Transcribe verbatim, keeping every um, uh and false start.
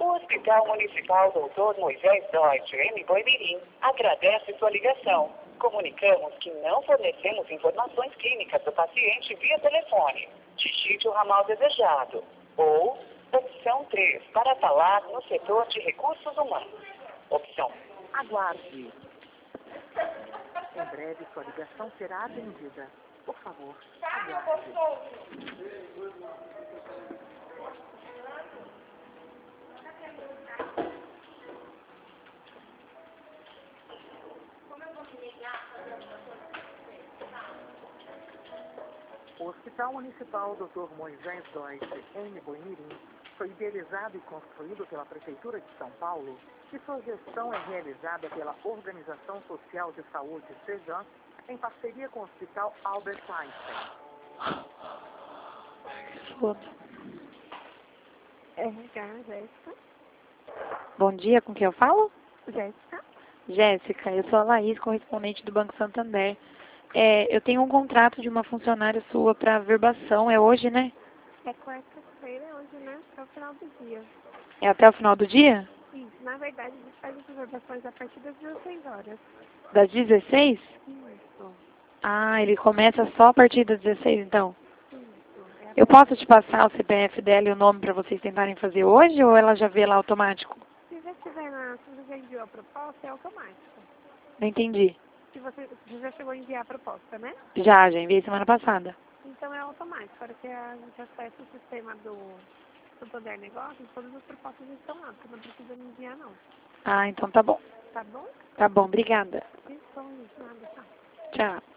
O Hospital Municipal doutor Moisés Deutsch, em Boimirim, agradece sua ligação. Comunicamos que não fornecemos informações clínicas do paciente via telefone. Digite o ramal desejado. Ou, opção três, para falar no setor de recursos humanos. Opção. Aguarde. Em breve, sua ligação será atendida. Por favor, aguarde. O Hospital Municipal doutor Moisés Deutsch, em Boimirim, foi idealizado e construído pela Prefeitura de São Paulo e sua gestão é realizada pela Organização Social de Saúde, SEJAN, em parceria com o Hospital Albert Einstein. R H, Jéssica. Bom dia, com quem eu falo? Jéssica. Jéssica, eu sou a Laís, correspondente do Banco Santander. É, eu tenho um contrato de uma funcionária sua para verbação, é hoje, né? É quarta-feira hoje, né? Até o final do dia. É até o final do dia? Isso. Na verdade, a gente faz as reservações a partir das dezesseis horas. Das dezesseis? Isso. Ah, ele começa só a partir das dezesseis, então? Isso. É Eu posso te passar o C P F dela e o nome para vocês tentarem fazer hoje, ou ela já vê lá automático? Se já tiver na... Se você já enviou a proposta, é automático. Não entendi. Se você, você já chegou a enviar a proposta, né? Já, já enviei semana passada. Então é automático. Para que a gente acesse o sistema do Santander Negócios, todas as propostas estão lá. Você não precisa me enviar, não. Ah, então tá bom. Tá bom? Tá bom, obrigada. Isso, nada, tá. Tchau.